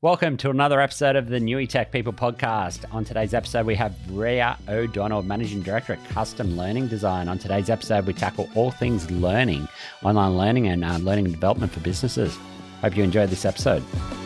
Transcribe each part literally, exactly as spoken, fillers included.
Welcome to another episode of the Newy Tech People podcast. On today's episode, we have Rhea O'Donnell, Managing Director at Custom Learning Design. On today's episode, we tackle all things learning, online learning and uh, learning and development for businesses. Hope you enjoyed this episode.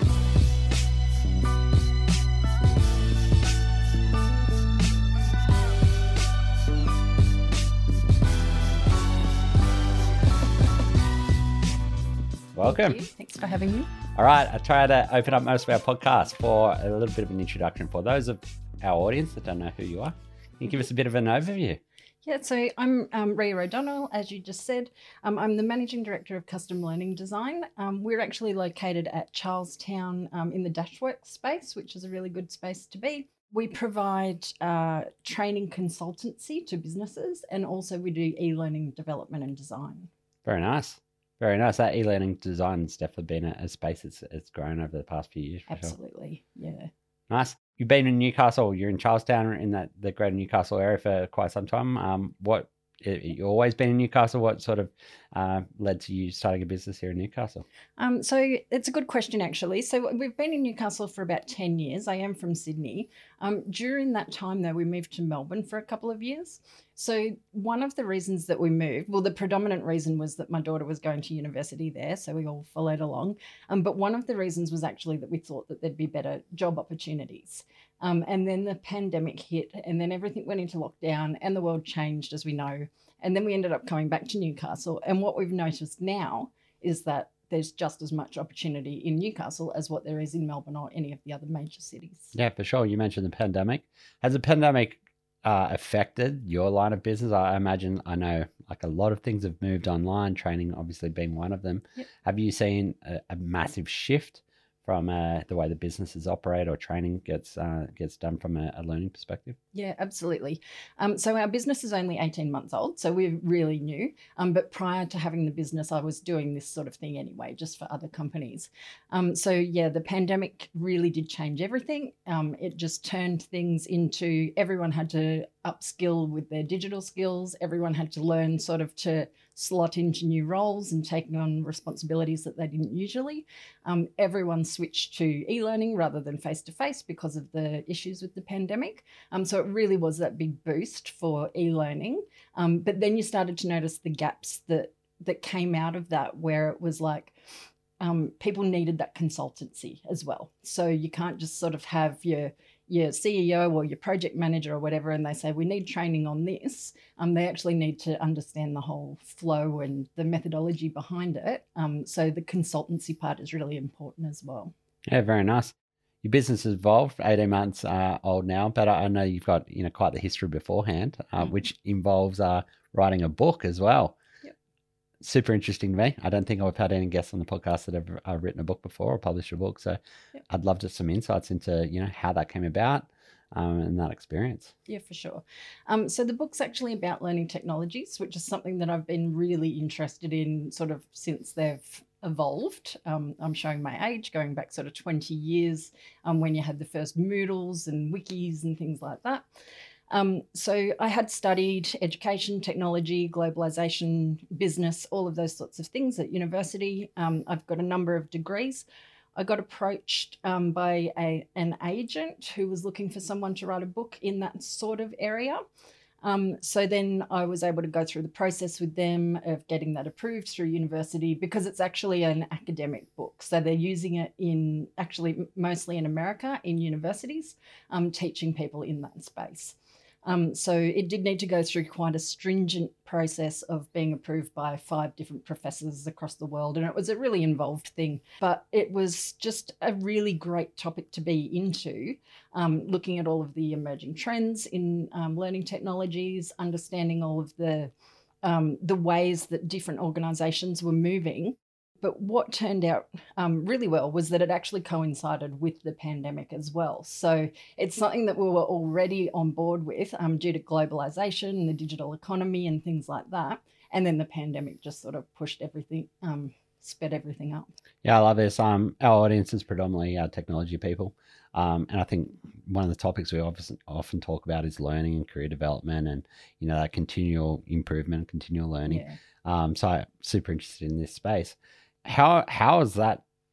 Welcome. Thank you. Thanks for having me. All right, I try to open up most of our podcasts for a little bit of an introduction for those of our audience that don't know who you are. Can you give us a bit of an overview? Yeah, so I'm um, Rhea O'Donnell, as you just said. Um, I'm the Managing Director of Custom Learning Design. Um, we're actually located at Charlestown um, in the Dashworks space, which is a really good space to be. We provide uh, training consultancy to businesses, and also we do e-learning development and design. Very nice. Very nice. That e-learning design's definitely been a, a space that's it's grown over the past few years. For Absolutely, sure. yeah. Nice. You've been in Newcastle. You're in Charlestown, in that the greater Newcastle area for quite some time. Um, what you always been in Newcastle? What sort of uh, led to you starting a business here in Newcastle? Um, so it's a good question, actually. So we've been in Newcastle for about ten years. I am from Sydney. Um, during that time, though, we moved to Melbourne for a couple of years. So one of the reasons that we moved, well, the predominant reason was that my daughter was going to university there, so we all followed along. Um, but one of the reasons was actually that we thought that there'd be better job opportunities. Um, and then the pandemic hit, and then everything went into lockdown, and the world changed, as we know. And then we ended up coming back to Newcastle. And what we've noticed now is that there's just as much opportunity in Newcastle as what there is in Melbourne or any of the other major cities. Yeah, for sure. You mentioned the pandemic. Has the pandemic uh, affected your line of business? I imagine, I know like a lot of things have moved online, training obviously being one of them. Yep. Have you seen a, a massive shift from uh, the way the businesses operate or training gets uh, gets done from a, a learning perspective? Yeah, absolutely. Um, so our business is only eighteen months old, so we're really new. Um, but prior to having the business, I was doing this sort of thing anyway, just for other companies. Um, so yeah, the pandemic really did change everything. Um, it just turned things into everyone had to upskill with their digital skills. Everyone had to learn sort of to slot into new roles and taking on responsibilities that they didn't usually. Um, everyone switched to e-learning rather than face-to-face because of the issues with the pandemic. Um, so it really was that big boost for e-learning. Um, but then you started to notice the gaps that that came out of that, where it was like um, people needed that consultancy as well. So you can't just sort of have your your C E O or your project manager or whatever, and they say, we need training on this. Um, they actually need to understand the whole flow and the methodology behind it. Um, so the consultancy part is really important as well. Yeah, very nice. Your business has evolved, eighteen months uh, old now, but I know you've got you know quite the history beforehand, uh, mm. which involves uh, writing a book as well. Yep. Super interesting to me. I don't think I've had any guests on the podcast that have uh, written a book before or published a book, so yep. I'd love just some insights into you know how that came about um, and that experience. Yeah, for sure. Um, so the book's actually about learning technologies, which is something that I've been really interested in sort of since they've evolved. Um, I'm showing my age, going back sort of twenty years um, when you had the first Moodles and wikis and things like that. Um, so I had studied education, technology, globalization, business, all of those sorts of things at university. Um, I've got a number of degrees. I got approached um, by a, an agent who was looking for someone to write a book in that sort of area. Um, so then I was able to go through the process with them of getting that approved through university, because it's actually an academic book. So they're using it in actually mostly in America in universities, um, teaching people in that space. Um, so it did need to go through quite a stringent process of being approved by five different professors across the world. And it was a really involved thing, but it was just a really great topic to be into, um, looking at all of the emerging trends in um, learning technologies, understanding all of the, um, the ways that different organizations were moving. But what turned out um, really well was that it actually coincided with the pandemic as well. So it's something that we were already on board with um, due to globalization and the digital economy and things like that. And then the pandemic just sort of pushed everything, um, sped everything up. Yeah, I love this. Um, our audience is predominantly uh, technology people. Um, and I think one of the topics we often, often talk about is learning and career development and, you know, that continual improvement, continual learning. Yeah. Um, so I'm super interested in this space. How how has that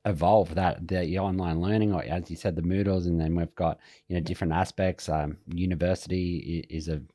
evolve that the online learning, or as you said, the Moodles, and then we've got, you know, different aspects. Um, university is a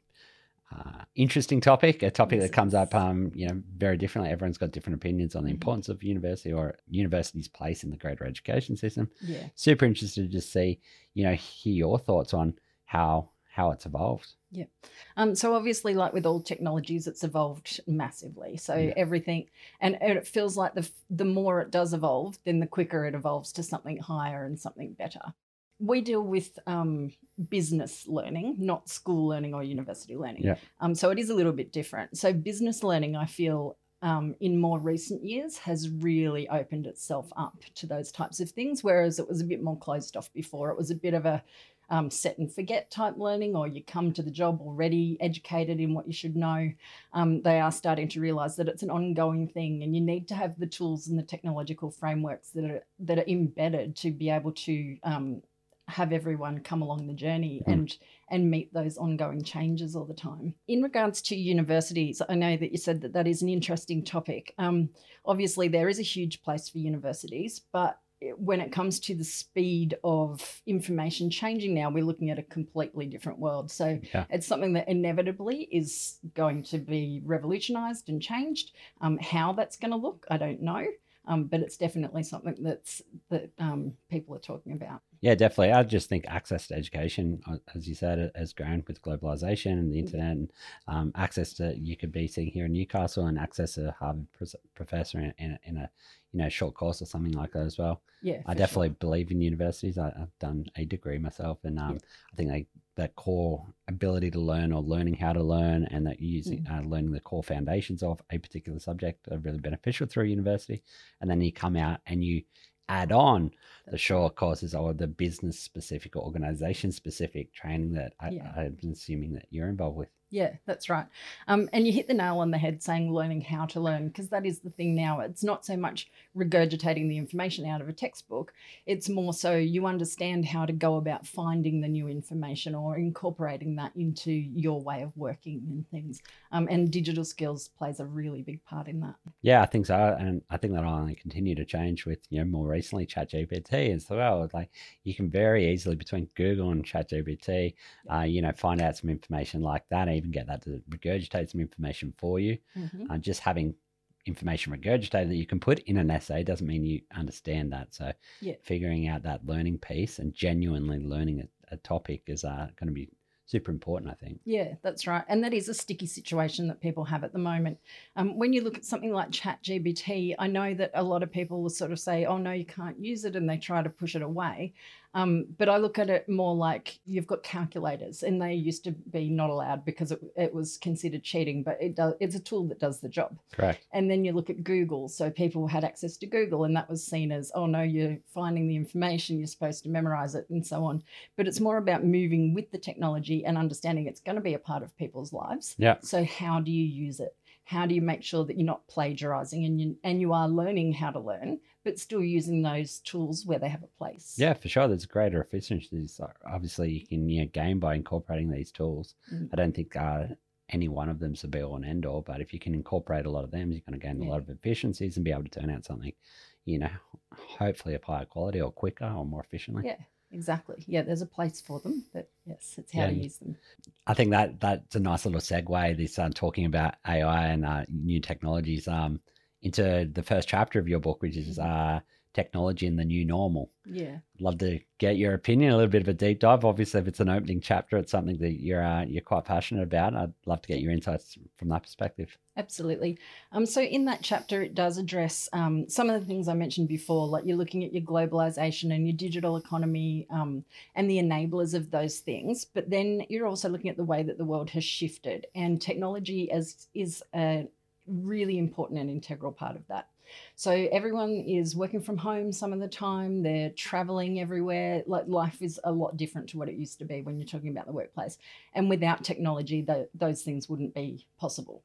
uh, interesting topic, a topic Yes, that it comes is. up, um, you know, very differently. Everyone's got different opinions on the Mhm. importance of university or university's place in the greater education system. Yeah. Super interested to see, you know, hear your thoughts on how how it's evolved. Yeah. Um, so obviously, like with all technologies, it's evolved massively. So Yeah. everything, and, and it feels like the f- the more it does evolve, then the quicker it evolves to something higher and something better. We deal with um, business learning, not school learning or university learning. Yeah. Um, so it is a little bit different. So business learning, I feel, um, in more recent years has really opened itself up to those types of things, whereas it was a bit more closed off before. It was a bit of a um, set and forget type learning, or you come to the job already educated in what you should know. Um, they are starting to realize that it's an ongoing thing, and you need to have the tools and the technological frameworks that are that are embedded to be able to um, have everyone come along the journey Mm. and and meet those ongoing changes all the time. In regards to universities, I know that you said that that is an interesting topic. Um, obviously, there is a huge place for universities, but when it comes to the speed of information changing now, we're looking at a completely different world. So Yeah. it's something that inevitably is going to be revolutionized and changed. Um, how that's going to look, I don't know. Um, but it's definitely something that's that um, people are talking about. Yeah, definitely. I just think access to education, uh, as you said, has grown with globalization and the internet, and um, access to, you could be sitting here in Newcastle and access to a Harvard professor in, in, a, in a you know short course or something like that as well. Yeah, I for definitely sure. believe in universities. I, I've done a degree myself, and um, Yeah. I think they, that core ability to learn or learning how to learn, and that using Mm. uh, learning the core foundations of a particular subject are really beneficial through university. And then you come out and you add on the That's short courses or the business specific or organization specific training that I, Yeah. I'm assuming that you're involved with. Yeah, that's right. Um, and you hit the nail on the head saying learning how to learn, because that is the thing now. It's not so much regurgitating the information out of a textbook. It's more so you understand how to go about finding the new information or incorporating that into your way of working and things. Um, and digital skills plays a really big part in that. Yeah, I think so. And I think that'll only continue to change with, you know, more recently ChatGPT as well. Like you can very easily between Google and ChatGPT, uh, you know, find out some information like that, and even get that to regurgitate some information for you. Mm-hmm. Uh, just having information regurgitated that you can put in an essay doesn't mean you understand that. So Yeah. figuring out that learning piece and genuinely learning a, a topic is uh, going to be super important, I think. Yeah, that's right. And that is a sticky situation that people have at the moment. Um, when you look at something like ChatGPT, I know that a lot of people will sort of say, oh, no, you can't use it, and they try to push it away. Um, but I look at it more like you've got calculators, and they used to be not allowed because it, it was considered cheating, but it does, it's a tool that does the job. Correct. And then you look at Google. So people had access to Google, and that was seen as, oh, no, you're finding the information, you're supposed to memorize it, and so on. But it's more about moving with the technology and understanding it's going to be a part of people's lives. Yeah. So how do you use it? How do you make sure that you're not plagiarizing and you, and you are learning how to learn, but still using those tools where they have a place? Yeah, for sure. There's greater efficiencies. Obviously, you can, you know, gain by incorporating these tools. Mm. I don't think uh, any one of them's a be all and end all, but if you can incorporate a lot of them, you're going to gain Yeah. a lot of efficiencies and be able to turn out something, you know, hopefully of higher quality or quicker or more efficiently. Yeah, exactly. Yeah, there's a place for them, but yes, it's how Yeah, to and- use them. I think that that's a nice little segue, this uh, talking about A I and uh, new technologies, um, into the first chapter of your book, which is uh, technology and the new normal. Yeah. Love to get your opinion, a little bit of a deep dive. Obviously, if it's an opening chapter, it's something that you're uh, you're quite passionate about. I'd love to get your insights from that perspective. Absolutely. Um, so in that chapter, it does address um, some of the things I mentioned before, like you're looking at your globalization and your digital economy um, and the enablers of those things. But then you're also looking at the way that the world has shifted, and technology as is a really important and integral part of that. So everyone is working from home some of the time. They're traveling everywhere. Like life is a lot different to what it used to be when you're talking about the workplace. And without technology, the, those things wouldn't be possible.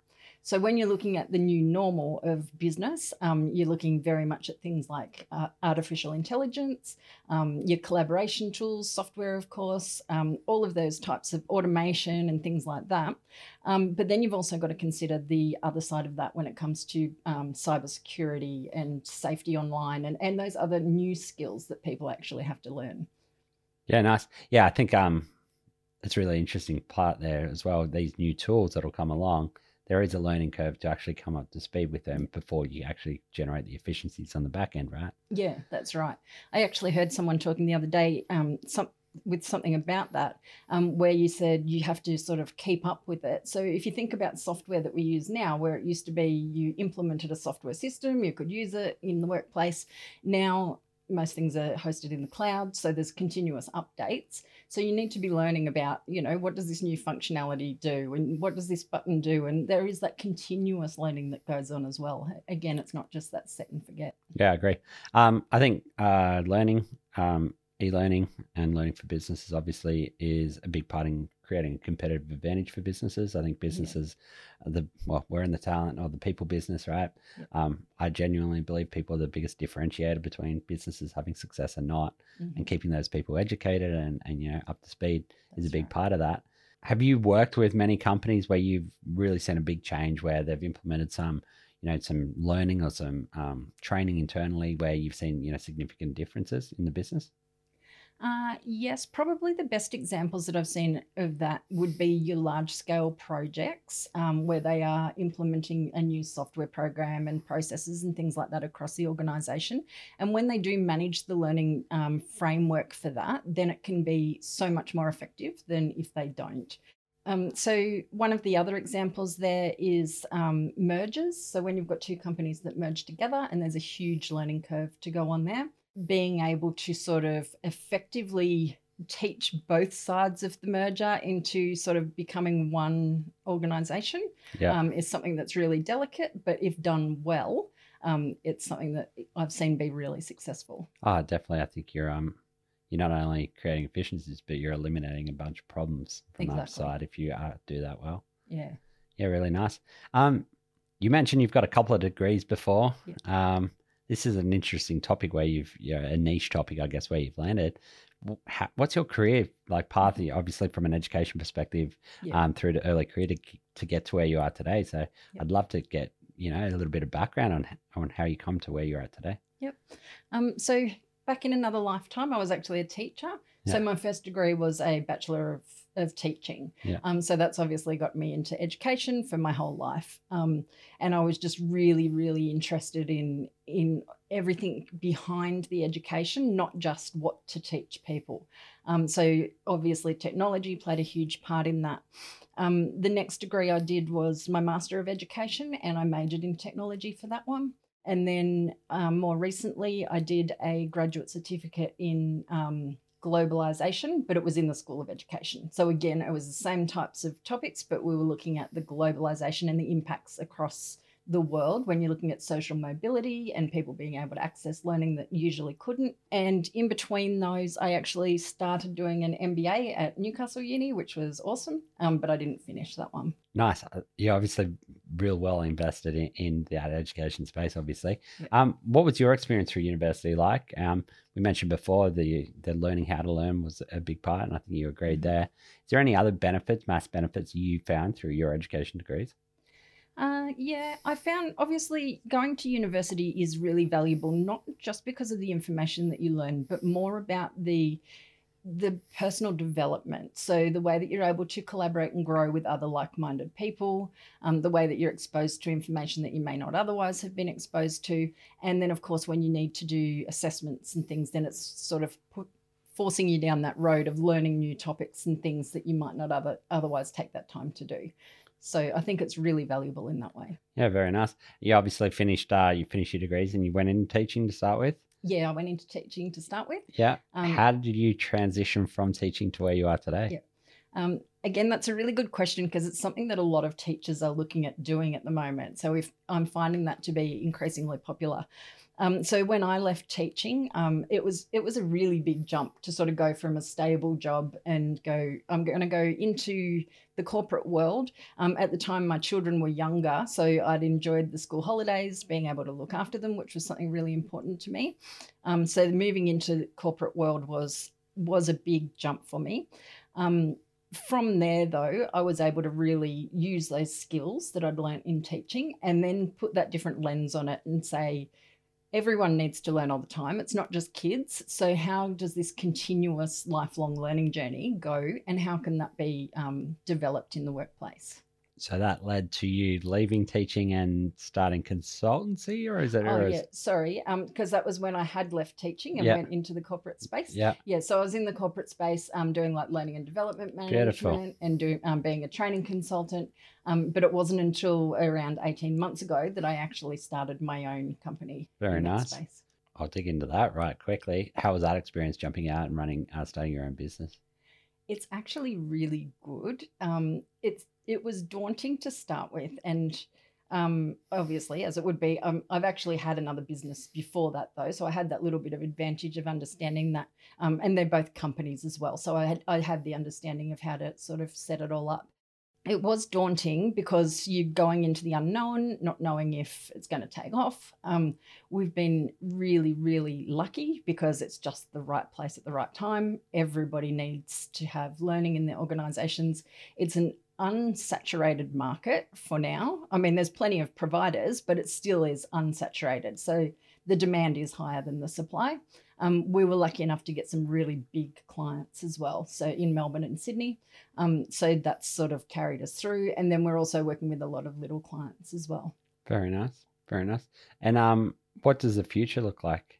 So when you're looking at the new normal of business, um, you're looking very much at things like uh, artificial intelligence, um, your collaboration tools, software, of course, um, all of those types of automation and things like that. Um, but then you've also got to consider the other side of that when it comes to um, cybersecurity and safety online and, and those other new skills that people actually have to learn. Yeah, nice. Yeah, I think um, it's a really interesting part there as well. These new tools that'll come along, there is a learning curve to actually come up to speed with them before you actually generate the efficiencies on the back end, right? Yeah, that's right. I actually heard someone talking the other day um, some, with something about that, um, where you said you have to sort of keep up with it. So if you think about software that we use now, where it used to be you implemented a software system, you could use it in the workplace. Now, most things are hosted in the cloud, so there's continuous updates. So you need to be learning about, you know, what does this new functionality do and what does this button do? And there is that continuous learning that goes on as well. Again, it's not just that set and forget. Yeah, I agree. Um, I think uh, learning, um, e-learning and learning for businesses obviously is a big part in creating a competitive advantage for businesses. I think businesses, yeah. the well, we're in the talent or the people business, right? Yeah. Um, I genuinely believe people are the biggest differentiator between businesses having success and not, mm-hmm. and keeping those people educated and, and you know up to speed That's is a big right. part of that. Have you worked with many companies where you've really seen a big change where they've implemented some, you know, some learning or some um, training internally where you've seen, you know, significant differences in the business? Uh, yes, probably the best examples that I've seen of that would be your large-scale projects um, where they are implementing a new software program and processes and things like that across the organisation. And when they do manage the learning um, framework for that, then it can be so much more effective than if they don't. Um, so one of the other examples there is um, mergers. So when you've got two companies that merge together and there's a huge learning curve to go on there, being able to sort of effectively teach both sides of the merger into sort of becoming one organisation yeah. um, is something that's really delicate, but if done well, um, it's something that I've seen be really successful. Ah, oh, definitely. I think you're um, you're not only creating efficiencies, but you're eliminating a bunch of problems from exactly. that side if you uh, do that well. Yeah. Yeah, really nice. Um, you mentioned you've got a couple of degrees before. Yeah. Um, This is an interesting topic where you've, you know, a niche topic, I guess, where you've landed. How, what's your career like path, obviously from an education perspective, yeah. um, through to early career to, to get to where you are today? So yeah. I'd love to get, you know, a little bit of background on, on how you come to where you're at today. Yep. Um, so back in another lifetime, I was actually a teacher. Yeah. So my first degree was a Bachelor of, of Teaching. Yeah. Um, so that's obviously got me into education for my whole life. Um, and I was just really, really interested in, in everything behind the education, not just what to teach people. Um, so obviously technology played a huge part in that. Um, the next degree I did was my Master of Education, and I majored in technology for that one. And then um, more recently, I did a graduate certificate in um, globalization, but it was in the School of Education. So again, it was the same types of topics, but we were looking at the globalization and the impacts across the world when you're looking at social mobility and people being able to access learning that usually couldn't. And in between those, I actually started doing an M B A at Newcastle Uni, which was awesome, um, but I didn't finish that one. Nice. You're obviously real well invested in, in the education space, obviously. Yeah. Um, what was your experience through university like? Um, we mentioned before the, the learning how to learn was a big part, and I think you agreed mm-hmm. there. Is there any other benefits, mass benefits you found through your education degrees? Uh, yeah, I found obviously going to university is really valuable, not just because of the information that you learn, but more about the the personal development. So the way that you're able to collaborate and grow with other like-minded people, um, the way that you're exposed to information that you may not otherwise have been exposed to. And then, of course, when you need to do assessments and things, then it's sort of put, forcing you down that road of learning new topics and things that you might not other, otherwise take that time to do. So I think it's really valuable in that way. Yeah, very nice. You obviously finished, uh, you finished your degrees and you went into teaching to start with? Yeah, I went into teaching to start with. Yeah. Um, How did you transition from teaching to where you are today? Yeah. Um, again, that's a really good question because it's something that a lot of teachers are looking at doing at the moment. So if I'm finding that to be increasingly popular. Um, so when I left teaching, um, it was it was a really big jump to sort of go from a stable job and go, I'm going to go into the corporate world. Um, at the time, my children were younger, so I'd enjoyed the school holidays, being able to look after them, which was something really important to me. Um, so moving into the corporate world was was a big jump for me. Um, from there, though, I was able to really use those skills that I'd learnt in teaching and then put that different lens on it and say, everyone needs to learn all the time. It's not just kids. So how does this continuous lifelong learning journey go, and how can that be um, developed in the workplace? So that led to you leaving teaching and starting consultancy, or is it? Oh, or yeah, is... sorry. Um, because that was when I had left teaching and Yeah. went into the corporate space. Yeah. Yeah. So I was in the corporate space, um, doing like learning and development Beautiful. management and doing um, being a training consultant. Um, but it wasn't until around eighteen months ago that I actually started my own company. Very in that nice. Space. I'll dig into that right quickly. How was that experience jumping out and running, uh, starting your own business? It's actually really good. Um, it's it was daunting to start with, and um, obviously, as it would be, um, I've actually had another business before that, though, so I had that little bit of advantage of understanding that, um, and they're both companies as well, so I had I had the understanding of how to sort of set it all up. It was daunting because you're going into the unknown, not knowing if it's going to take off. Um, we've been really, really lucky because it's just the right place at the right time. Everybody needs to have learning in their organisations. It's an unsaturated market for now. I mean, there's plenty of providers, but it still is unsaturated. So the demand is higher than the supply. Um, we were lucky enough to get some really big clients as well, so in Melbourne and Sydney. Um, so that's sort of carried us through. And then we're also working with a lot of little clients as well. Very nice. Very nice. And um, what does the future look like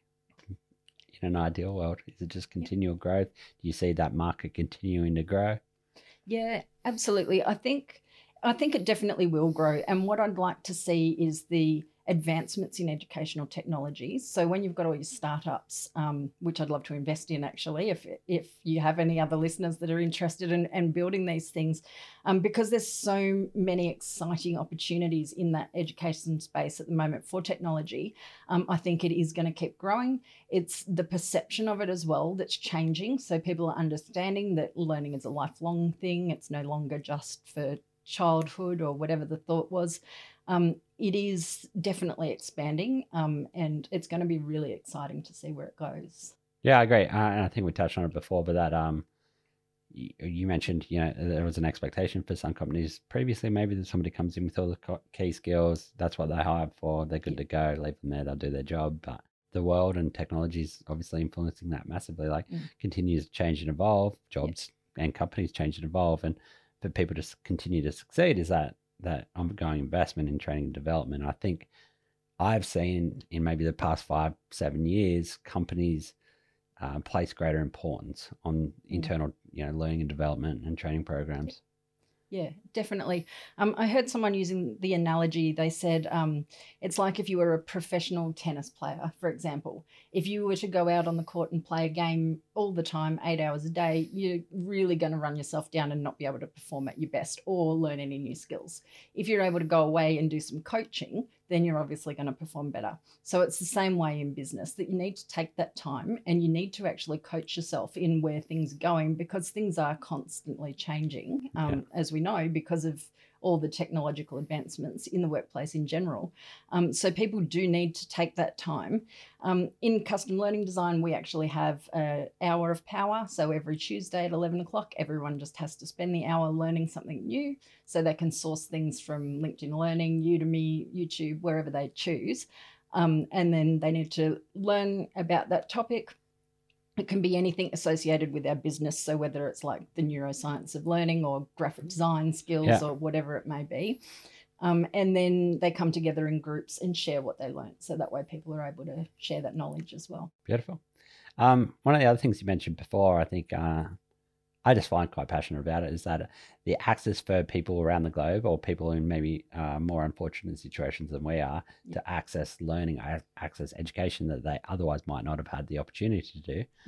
in an ideal world? Is it just continual growth? Do you see that market continuing to grow? Yeah, absolutely. I think I think it definitely will grow. And what I'd like to see is the advancements in educational technologies. So when you've got all your startups, um, which I'd love to invest in actually, if if you have any other listeners that are interested in, in building these things, um, because there's so many exciting opportunities in that education space at the moment for technology, um, I think it is going to keep growing. It's the perception of it as well that's changing. So people are understanding that learning is a lifelong thing. It's no longer just for childhood or whatever the thought was. Um, it is definitely expanding, um, and it's going to be really exciting to see where it goes. Yeah, I agree. Uh, and I think we touched on it before, but that um, you, you mentioned, you know, there was an expectation for some companies previously, maybe that somebody comes in with all the key skills, that's what they hired for, they're good yeah. to go, leave them there, they'll do their job. But the world and technology is obviously influencing that massively, like mm. continues to change and evolve, jobs yeah. and companies change and evolve. And for people to continue to succeed is that that ongoing investment in training and development. I think I've seen in maybe the past five, seven years, companies uh, place greater importance on internal, you know, learning and development and training programs. Yeah, definitely. Um, I heard someone using the analogy. They said um, it's like if you were a professional tennis player, for example. If you were to go out on the court and play a game all the time, eight hours a day, you're really going to run yourself down and not be able to perform at your best or learn any new skills. If you're able to go away and do some coaching, then you're obviously going to perform better. So it's the same way in business, that you need to take that time and you need to actually coach yourself in where things are going, because things are constantly changing, um, yeah. as we know, because of all the technological advancements in the workplace in general. Um, so people do need to take that time. Um, in custom learning design, we actually have an hour of power. So every Tuesday at eleven o'clock, everyone just has to spend the hour learning something new, so they can source things from LinkedIn Learning, Udemy, YouTube, wherever they choose. Um, and then they need to learn about that topic. It can be anything associated with our business. So whether it's like the neuroscience of learning or graphic design skills yeah. or whatever it may be. Um, and then they come together in groups and share what they learned. So that way people are able to share that knowledge as well. Beautiful. Um, one of the other things you mentioned before, I think uh, I just find quite passionate about it, is that the access for people around the globe, or people in maybe uh, more unfortunate situations than we are, yeah. to access learning, access education that they otherwise might not have had the opportunity to do. Yeah.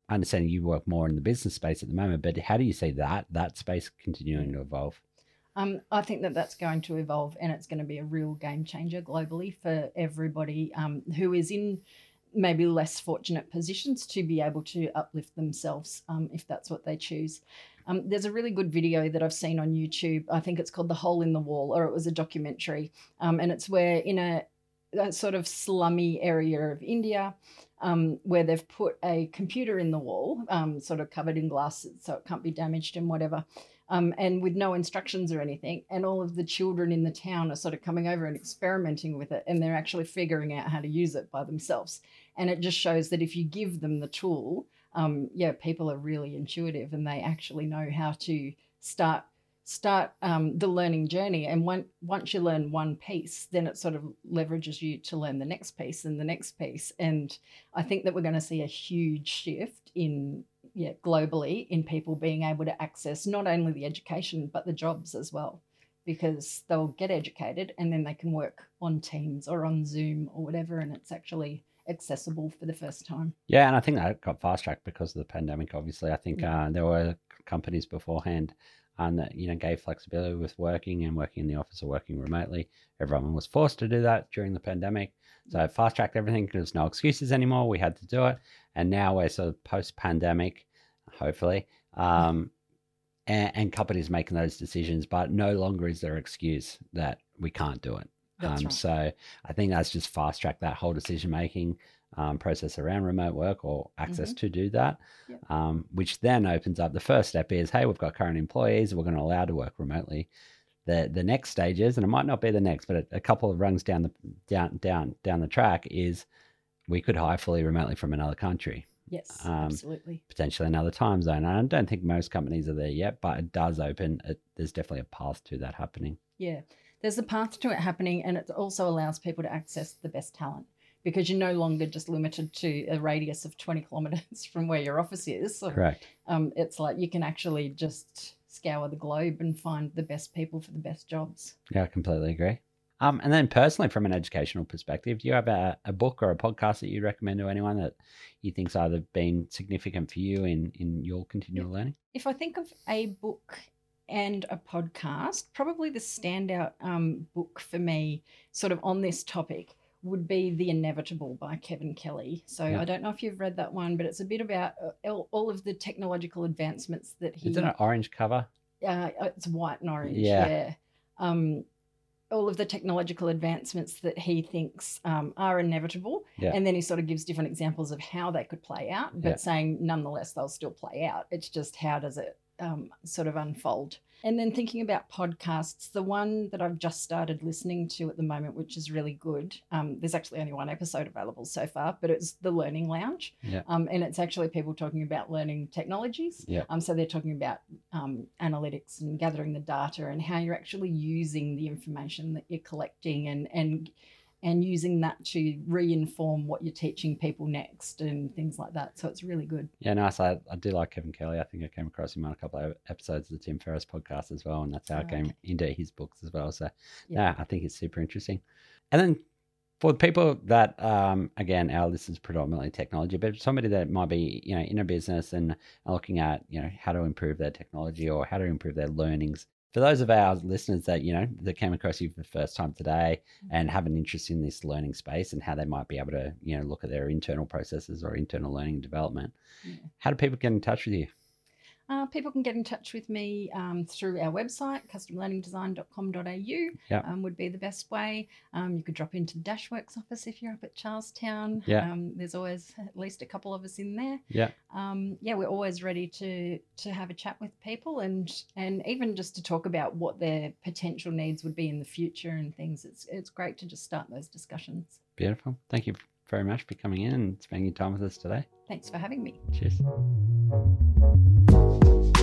I understand you work more in the business space at the moment, but how do you see that that space continuing to evolve? Um, I think that that's going to evolve, and it's going to be a real game changer globally for everybody um, who is in maybe less fortunate positions to be able to uplift themselves um, if that's what they choose. Um, there's a really good video that I've seen on YouTube. I think it's called The Hole in the Wall, or it was a documentary. Um, and it's where in a, a sort of slummy area of India, um, where they've put a computer in the wall, um, sort of covered in glass so it can't be damaged and whatever. Um, and with no instructions or anything. And all of the children in the town are sort of coming over and experimenting with it, and they're actually figuring out how to use it by themselves. And it just shows that if you give them the tool, um, yeah, people are really intuitive and they actually know how to start start um, the learning journey. And one, once you learn one piece, then it sort of leverages you to learn the next piece and the next piece. And I think that we're going to see a huge shift in yeah, globally in people being able to access not only the education, but the jobs as well, because they'll get educated and then they can work on Teams or on Zoom or whatever. And it's actually accessible for the first time. Yeah. And I think that got fast tracked because of the pandemic. Obviously, I think yeah. uh, there were companies beforehand um, that, you know, gave flexibility with working and working in the office or working remotely. Everyone was forced to do that during the pandemic. So fast tracked everything. There's no excuses anymore. We had to do it. And now we're sort of post pandemic, hopefully, um, and, and companies making those decisions, but no longer is there excuse that we can't do it. That's um, right. So I think that's just fast tracked that whole decision making um, process around remote work or access mm-hmm. to do that, yep. um, which then opens up. The first step is, hey, we've got current employees, we're going to allow to work remotely. The the next stage is, and it might not be the next, but a, a couple of rungs down the down down down the track is, we could hire fully remotely from another country. Yes, um, absolutely. Potentially another time zone. I don't think most companies are there yet, but it does open. It, there's definitely a path to that happening. Yeah, there's a path to it happening, and it also allows people to access the best talent, because you're no longer just limited to a radius of twenty kilometres from where your office is. So, correct. Um, it's like you can actually just scour the globe and find the best people for the best jobs. Yeah, I completely agree. Um, and then personally, from an educational perspective, do you have a, a book or a podcast that you recommend to anyone that you think's either been significant for you in, in your continual yeah. learning? If I think of a book and a podcast, probably the standout um, book for me sort of on this topic would be The Inevitable by Kevin Kelly. So yeah. I don't know if you've read that one, but it's a bit about all of the technological advancements that he... Is it an orange cover? Uh, it's white and orange, yeah. yeah. Um, all of the technological advancements that he thinks um, are inevitable. Yeah. And then he sort of gives different examples of how they could play out, but yeah. saying nonetheless they'll still play out. It's just how does it um, sort of unfold. And then thinking about podcasts, the one that I've just started listening to at the moment, which is really good, um, there's actually only one episode available so far, but it's The Learning Lounge. Yeah. Um, and it's actually people talking about learning technologies. Yeah. Um, so they're talking about um, analytics and gathering the data and how you're actually using the information that you're collecting and and and using that to re-inform what you're teaching people next and things like that. So it's really good. Yeah, nice. I, I do like Kevin Kelly. I think I came across him on a couple of episodes of the Tim Ferriss podcast as well, and that's how I came into his books as well. So yeah, yeah I think it's super interesting. And then for the people that, um, again, our list is predominantly technology, but somebody that might be, you know, in a business and looking at, you know, how to improve their technology or how to improve their learnings. For those of our listeners that, you know, that came across you for the first time today and have an interest in this learning space and how they might be able to, you know, look at their internal processes or internal learning and development, yeah. how do people get in touch with you? Uh, people can get in touch with me um, through our website, custom learning design dot com dot a u, yep. um, would be the best way. Um, you could drop into the Dashworks office if you're up at Charlestown. Yeah. Um, there's always at least a couple of us in there. Yeah. Um, yeah, we're always ready to to have a chat with people and and even just to talk about what their potential needs would be in the future and things. It's it's great to just start those discussions. Beautiful. Thank you very much for coming in and spending your time with us today. Thanks for having me. Cheers.